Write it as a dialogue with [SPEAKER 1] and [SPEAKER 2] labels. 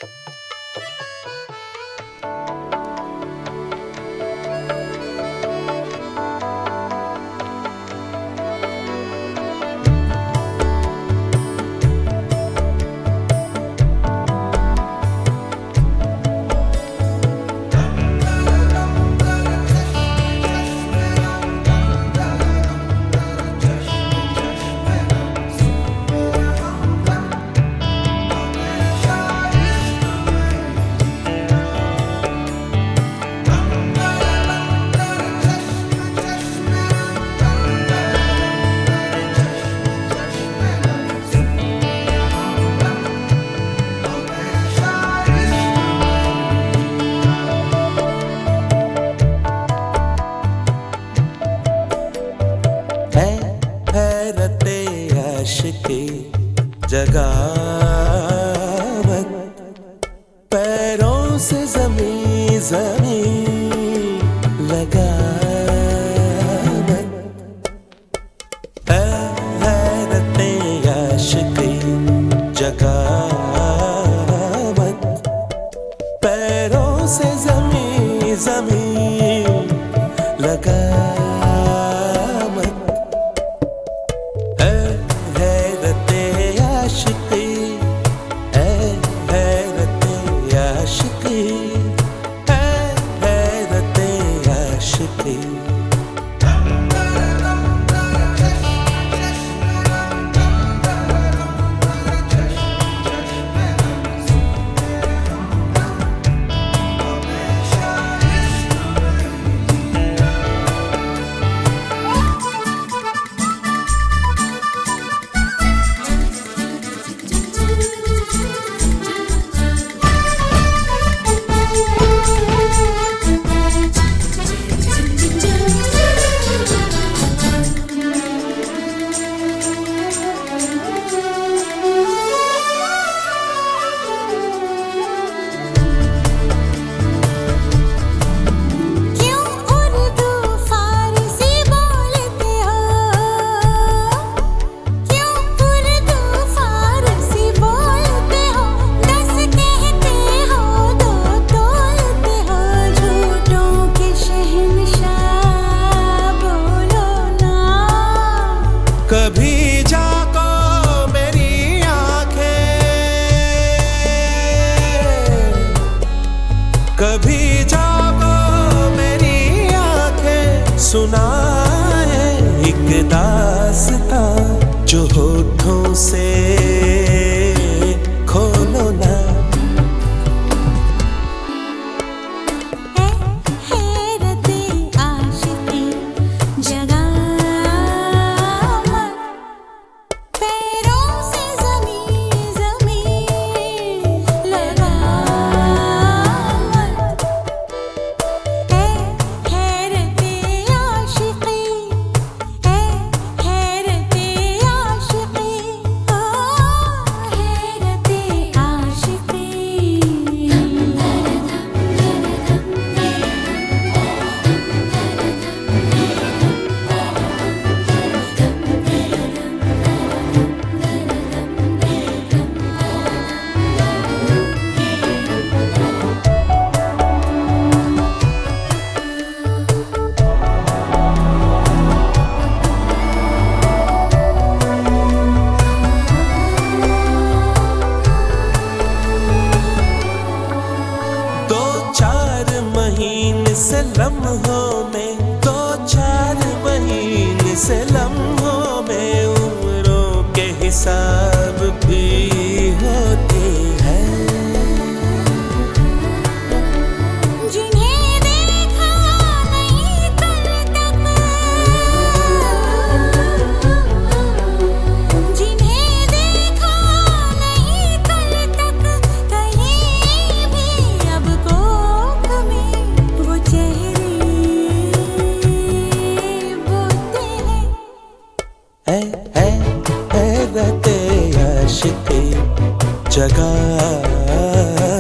[SPEAKER 1] आशिकी जगावत, पैरों से ज़मीं ज़मीं लगावत, हैरते आशिकी जगावत, पैरों से ज़मीं ज़मीं लगावत। कभी जागो मेरी आँखें, कभी जागो मेरी आँखें, सुनाए एक दास्तां जो होठों से खोलो ना। से लम्हों में, 2-4 महीने से लम्हों में उम्रों के हिसाब भी होते हैं।
[SPEAKER 2] जिन्हें देखा नहीं कल तक, जिन्हें देखा नहीं कल तक, कहीं भी अब कोख में वो चेहरे बोते हैं।
[SPEAKER 1] रहते आशिकी जगह